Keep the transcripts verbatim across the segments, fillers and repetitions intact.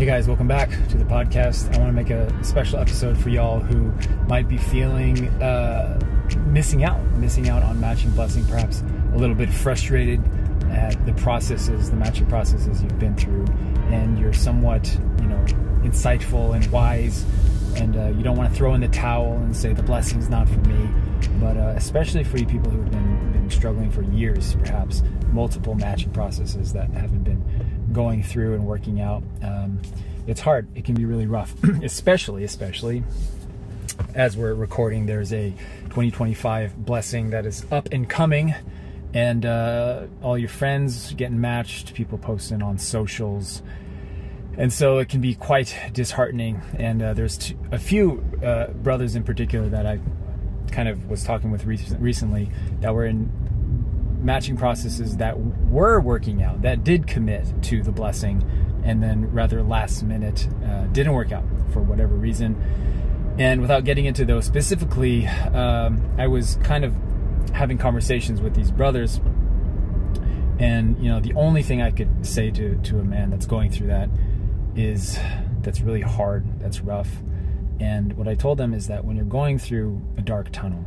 guys, welcome back to the podcast. I want to make a special episode for y'all who might be feeling uh, missing out, missing out on matching blessing, perhaps a little bit frustrated at the processes, the matching processes you've been through, and you're somewhat, you know, insightful and wise, and uh, you don't want to throw in the towel and say the blessing's not for me. But uh, especially for you people who've been, been struggling for years, perhaps multiple matching processes that haven't been going through and working out, um, it's hard. It can be really rough, especially, especially as we're recording. There's a twenty twenty-five blessing that is up and coming, and uh, all your friends getting matched, people posting on socials. And so it can be quite disheartening. And uh, there's two, a few uh, brothers in particular that I kind of was talking with re- recently that were in matching processes that were working out, that did commit to the blessing, and then rather last minute uh, didn't work out for whatever reason. And without getting into those specifically, um, I was kind of having conversations with these brothers, and you know, the only thing I could say to to a man that's going through that is that's really hard, that's rough. And what I told them is that when you're going through a dark tunnel,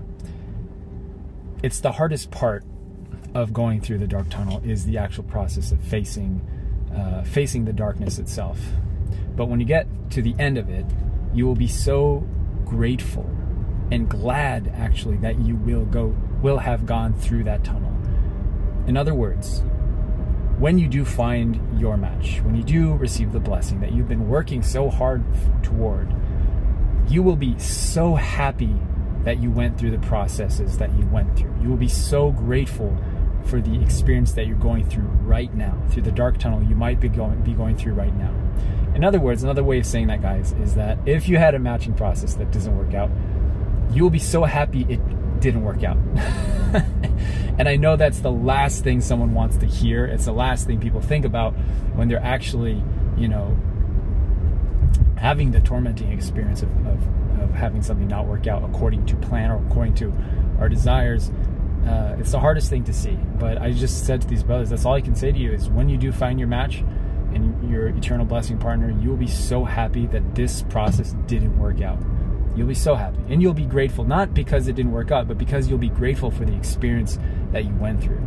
it's the hardest part of going through the dark tunnel is the actual process of facing uh, facing the darkness itself. But when you get to the end of it, you will be so grateful and glad actually that you will go will have gone through that tunnel. In other words, when you do find your match, when you do receive the blessing that you've been working so hard toward, you will be so happy that you went through the processes that you went through. You will be so grateful for the experience that you're going through right now, through the dark tunnel you might be going be going through right now. In other words, another way of saying that, guys, is that if you had a matching process that doesn't work out, you will be so happy it didn't work out. And I know that's the last thing someone wants to hear. It's the last thing people think about when they're actually, you know, having the tormenting experience of, of, of having something not work out according to plan or according to our desires. Uh, it's the hardest thing to see. But I just said to these brothers, that's all I can say to you is when you do find your match and your eternal blessing partner, you will be so happy that this process didn't work out. You'll be so happy. And you'll be grateful, not because it didn't work out, but because you'll be grateful for the experience that you went through.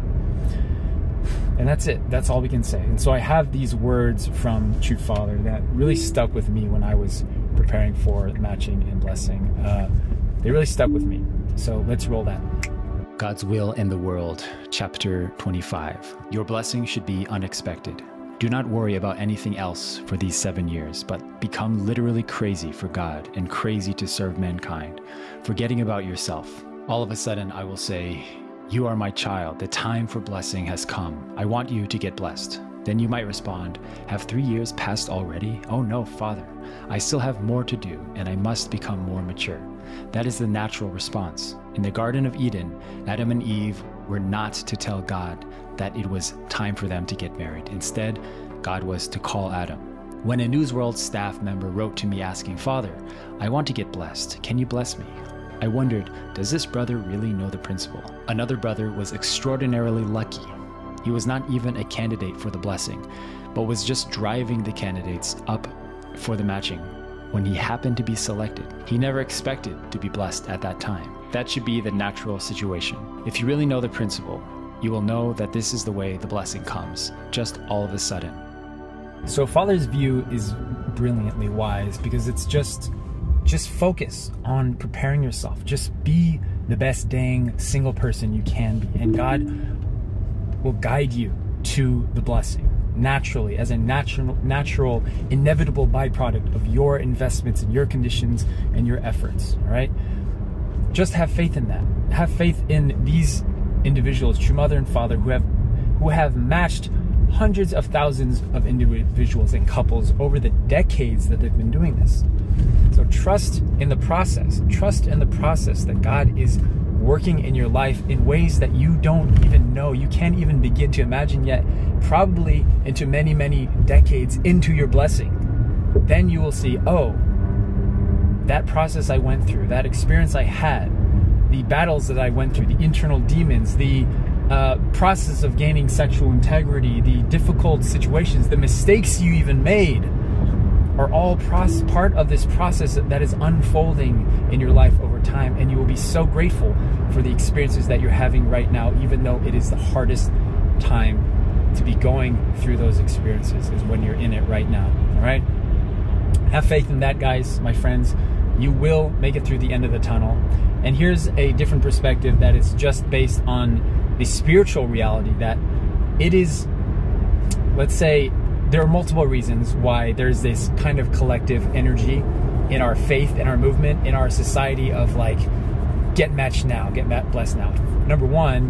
And that's it. That's all we can say. And so I have these words from True Father that really stuck with me when I was preparing for matching and blessing. Uh, they really stuck with me. So let's roll that. God's Will in the World, Chapter twenty-five. Your blessing should be unexpected. Do not worry about anything else for these seven years, but become literally crazy for God and crazy to serve mankind, forgetting about yourself. All of a sudden, I will say, "You are my child. The time for blessing has come. I want you to get blessed." Then you might respond, "Have three years passed already? Oh no, Father. I still have more to do, and I must become more mature." That is the natural response. In the Garden of Eden, Adam and Eve were not to tell God that it was time for them to get married. Instead, God was to call Adam. When a Newsworld staff member wrote to me asking, "Father, I want to get blessed. Can you bless me?" I wondered, does this brother really know the principle? Another brother was extraordinarily lucky. He was not even a candidate for the blessing, but was just driving the candidates up for the matching when he happened to be selected. He never expected to be blessed at that time. That should be the natural situation. If you really know the principle, you will know that this is the way the blessing comes, just all of a sudden. So Father's view is brilliantly wise because it's just just focus on preparing yourself. Just be the best dang single person you can be, and God will guide you to the blessing naturally, as a natural, natural, inevitable byproduct of your investments and your conditions and your efforts. All right, just have faith in that. Have faith in these individuals, true mother and father, who have who have matched hundreds of thousands of individuals and couples over the decades that they've been doing this. So trust in the process. Trust in the process that God is working in your life in ways that you don't even know. You can't even begin to imagine yet, probably into many, many decades into your blessing. Then you will see, oh, that process I went through, that experience I had, the battles that I went through, the internal demons, the uh, process of gaining sexual integrity, the difficult situations, the mistakes you even made, are all proce- part of this process that is unfolding in your life over time, and you will be so grateful for the experiences that you're having right now, even though it is the hardest time to be going through those experiences is when you're in it right now. All right? Have faith in that, guys, my friends. You will make it through the end of the tunnel. And here's a different perspective that is just based on the spiritual reality, that it is, let's say, there are multiple reasons why there's this kind of collective energy in our faith, in our movement, in our society of like, get matched now, get blessed now. Number one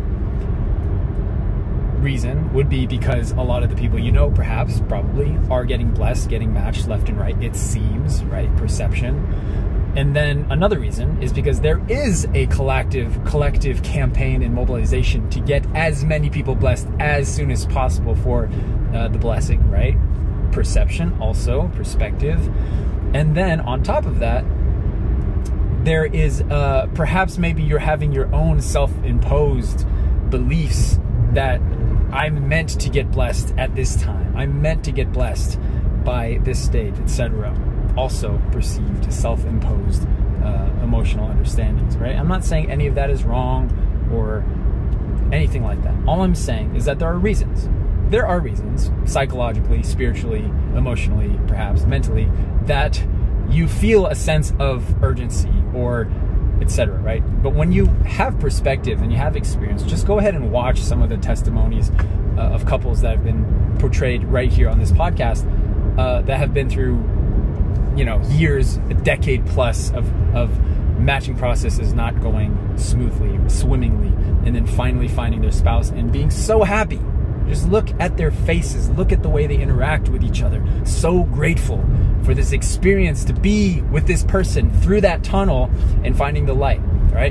reason would be because a lot of the people you know, perhaps, probably, are getting blessed, getting matched left and right. It seems, right? Perception. And then another reason is because there is a collective collective campaign and mobilization to get as many people blessed as soon as possible for uh, the blessing, right? Perception, also, perspective. And then on top of that, there is uh, perhaps maybe you're having your own self-imposed beliefs that I'm meant to get blessed at this time. I'm meant to get blessed by this state, et cetera. Also perceived self-imposed uh, emotional understandings, right? I'm not saying any of that is wrong or anything like that. All I'm saying is that there are reasons. There are reasons, psychologically, spiritually, emotionally, perhaps mentally, that you feel a sense of urgency or et cetera, right? But when you have perspective and you have experience, just go ahead and watch some of the testimonies uh, of couples that have been portrayed right here on this podcast uh, that have been through, you know, years, a decade plus of, of matching processes not going smoothly, swimmingly, and then finally finding their spouse and being so happy. Just look at their faces, look at the way they interact with each other. So grateful for this experience to be with this person through that tunnel and finding the light, right?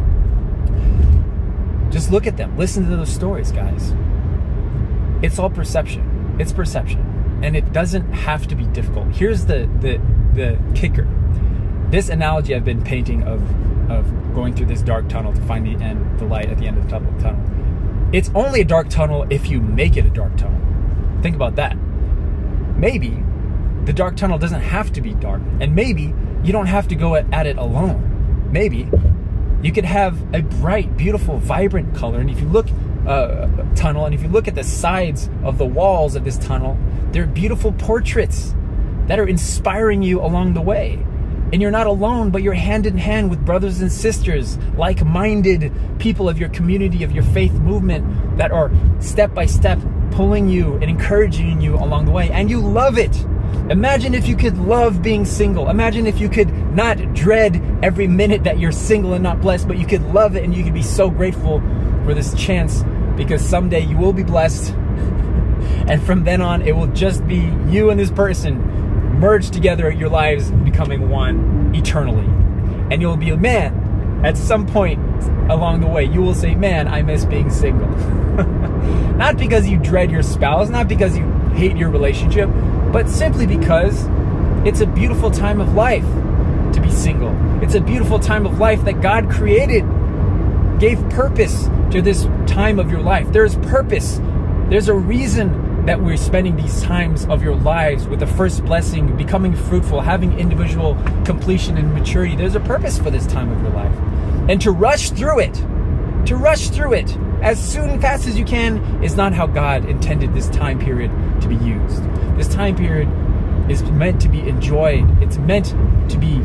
Just look at them, listen to those stories, guys. It's all perception. It's perception. And it doesn't have to be difficult. Here's the, the, the kicker. This analogy I've been painting of, of going through this dark tunnel to find the end, the light at the end of the tunnel. It's only a dark tunnel if you make it a dark tunnel. Think about that. Maybe the dark tunnel doesn't have to be dark. And maybe you don't have to go at, at it alone. Maybe you could have a bright, beautiful, vibrant color. And if you look uh, tunnel, and if you look at the sides of the walls of this tunnel, they're beautiful portraits that are inspiring you along the way. And you're not alone, but you're hand in hand with brothers and sisters, like-minded people of your community, of your faith movement, that are step by step pulling you and encouraging you along the way. And you love it. Imagine if you could love being single. Imagine if you could not dread every minute that you're single and not blessed, but you could love it and you could be so grateful for this chance, because someday you will be blessed. And from then on, it will just be you and this person merged together, your lives becoming one eternally. And you'll be, man, at some point along the way, you will say, man, I miss being single. Not because you dread your spouse, not because you hate your relationship, but simply because it's a beautiful time of life to be single. It's a beautiful time of life that God created, gave purpose to this time of your life. There's purpose. There's a reason that we're spending these times of your lives with the first blessing, becoming fruitful, having individual completion and maturity. There's a purpose for this time of your life. And to rush through it, to rush through it as soon and fast as you can is not how God intended this time period to be used. This time period is meant to be enjoyed. It's meant to be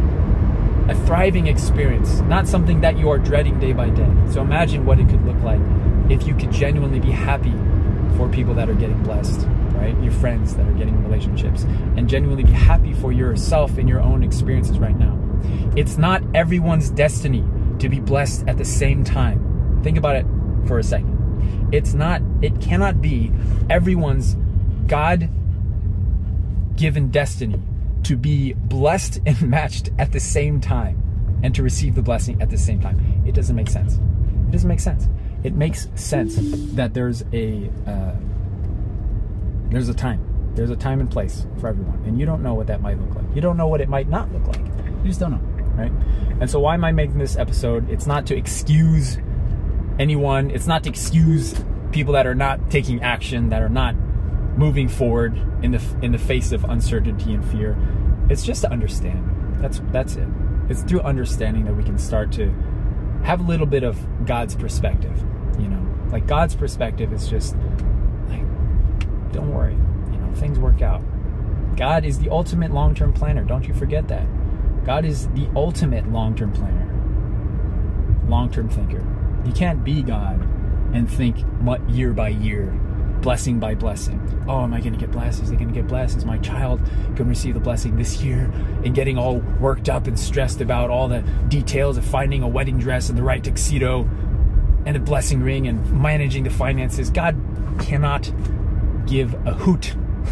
a thriving experience, not something that you are dreading day by day. So imagine what it could look like if you could genuinely be happy for people that are getting blessed, right? Your friends that are getting relationships, and genuinely be happy for yourself and your own experiences right now. It's not everyone's destiny to be blessed at the same time. Think about it for a second. It's not, it cannot be everyone's God-given destiny to be blessed and matched at the same time and to receive the blessing at the same time. It doesn't make sense. It doesn't make sense. It makes sense that there's a uh, there's a time. There's a time and place for everyone. And you don't know what that might look like. You don't know what it might not look like. You just don't know, right? And so why am I making this episode? It's not to excuse anyone. It's not to excuse people that are not taking action, that are not moving forward in the in the face of uncertainty and fear. It's just to understand. That's that's it. It's through understanding that we can start to have a little bit of God's perspective. You know, like God's perspective is just like, don't worry. You know, things work out. God is the ultimate long-term planner. Don't you forget that. God is the ultimate long-term planner, long-term thinker. You can't be God and think year by year, blessing by blessing. Oh, am I going to get blessed? Is it going to get blessed? Is my child going to receive the blessing this year? And getting all worked up and stressed about all the details of finding a wedding dress and the right tuxedo and a blessing ring and managing the finances. God cannot give a hoot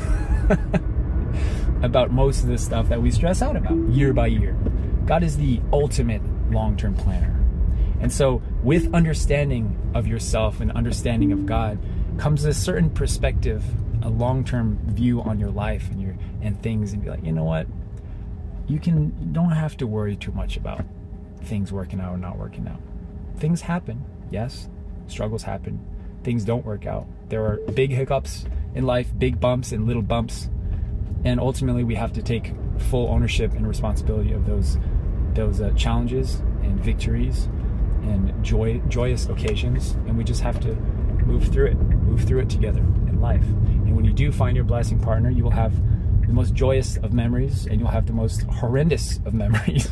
about most of the stuff that we stress out about year by year. God is the ultimate long-term planner. And so with understanding of yourself and understanding of God comes a certain perspective, a long-term view on your life and your and things, and be like, you know what? You can you don't have to worry too much about things working out or not working out. Things happen, yes. Struggles happen. Things don't work out. There are big hiccups in life, big bumps and little bumps. And ultimately, we have to take full ownership and responsibility of those those uh, challenges and victories and joy joyous occasions. And we just have to move through it, move through it together in life. And when you do find your blessing partner, you will have the most joyous of memories, and you'll have the most horrendous of memories.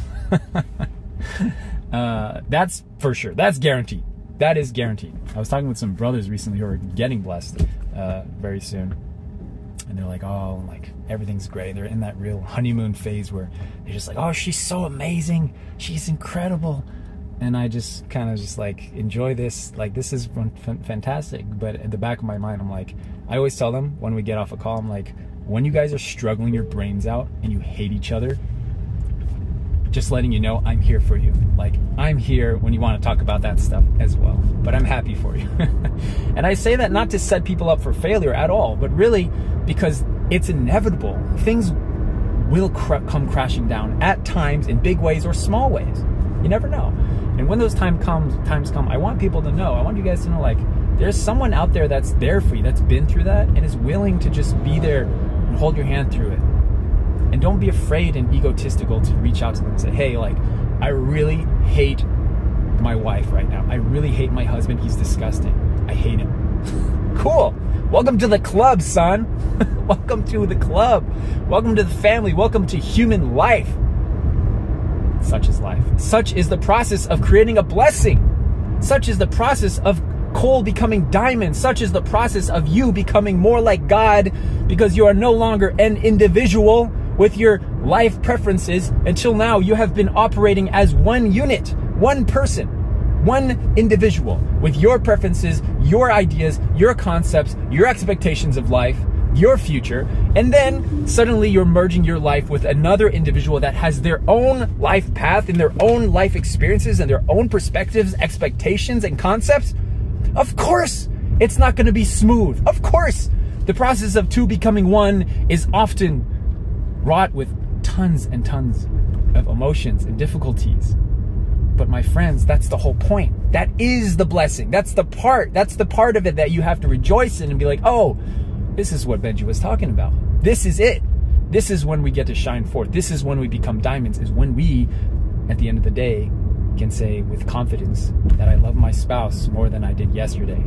uh, that's for sure. That's guaranteed. That is guaranteed. I was talking with some brothers recently who are getting blessed uh, very soon. And they're like, oh, like everything's great. They're in that real honeymoon phase where they're just like, oh, she's so amazing. She's incredible. And I just kind of just like enjoy this. Like, this is fantastic. But at the back of my mind, I'm like, I always tell them when we get off a call, I'm like, when you guys are struggling your brains out and you hate each other, just letting you know, I'm here for you. Like, I'm here when you want to talk about that stuff as well. But I'm happy for you. And I say that not to set people up for failure at all, but really because it's inevitable. Things will cr- come crashing down at times in big ways or small ways. You never know. And when those time comes, times come, I want people to know, I want you guys to know, like, there's someone out there that's there for you, that's been through that, and is willing to just be there and hold your hand through it. And don't be afraid and egotistical to reach out to them and say, hey, like, I really hate my wife right now. I really hate my husband. He's disgusting. I hate him. Cool. Welcome to the club, son. Welcome to the club. Welcome to the family. Welcome to human life. Such is life. Such is the process of creating a blessing. Such is the process of coal becoming diamond. Such is the process of you becoming more like God, because you are no longer an individual with your life preferences. Until now, you have been operating as one unit, one person, one individual with your preferences, your ideas, your concepts, your expectations of life, your future. And then suddenly you're merging your life with another individual that has their own life path and their own life experiences and their own perspectives, expectations, and concepts. Of course, it's not going to be smooth. Of course, the process of two becoming one is often wrought with tons and tons of emotions and difficulties. But my friends, that's the whole point. That is the blessing. That's the part. That's the part of it that you have to rejoice in and be like, oh, this is what Benji was talking about. This is it. This is when we get to shine forth. This is when we become diamonds, is when we, at the end of the day, can say with confidence that I love my spouse more than I did yesterday.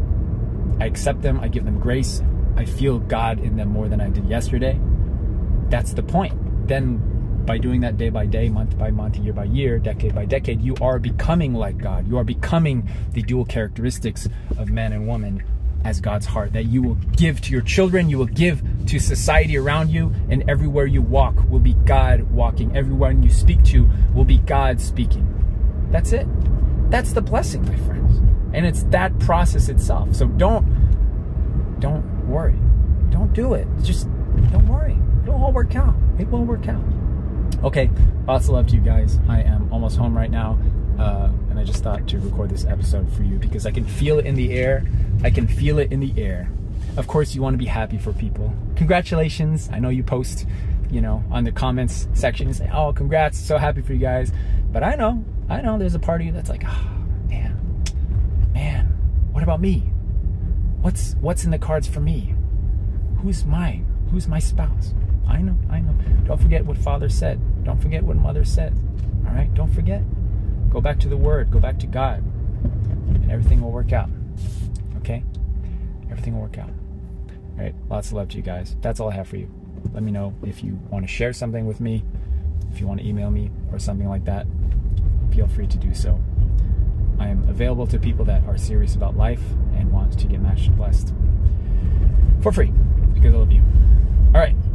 I accept them. I give them grace. I feel God in them more than I did yesterday. That's the point. Then by doing that day by day, month by month, year by year, decade by decade, you are becoming like God. You are becoming the dual characteristics of man and woman as God's heart, that you will give to your children, you will give to society around you, and everywhere you walk will be God walking. Everyone you speak to will be God speaking. That's it. That's the blessing, my friends. And it's that process itself. So don't, don't worry. Don't do it. Just don't worry. It'll all work out. It will work out. Okay, lots of love to you guys. I am almost home right now, uh, and I just thought to record this episode for you because I can feel it in the air. I can feel it in the air. Of course, you want to be happy for people. Congratulations. I know you post, you know, on the comments section and say, oh, congrats, so happy for you guys. But I know, I know there's a part of you that's like, oh, man, man, what about me? What's, what's in the cards for me? Who's mine? Who's my spouse? I know, I know. Don't forget what Father said. Don't forget what Mother said. All right? Don't forget. Go back to the Word. Go back to God. And everything will work out. Okay? Everything will work out. All right? Lots of love to you guys. That's all I have for you. Let me know if you want to share something with me, if you want to email me or something like that. Feel free to do so. I am available to people that are serious about life and want to get matched and blessed for free because I love you. All right.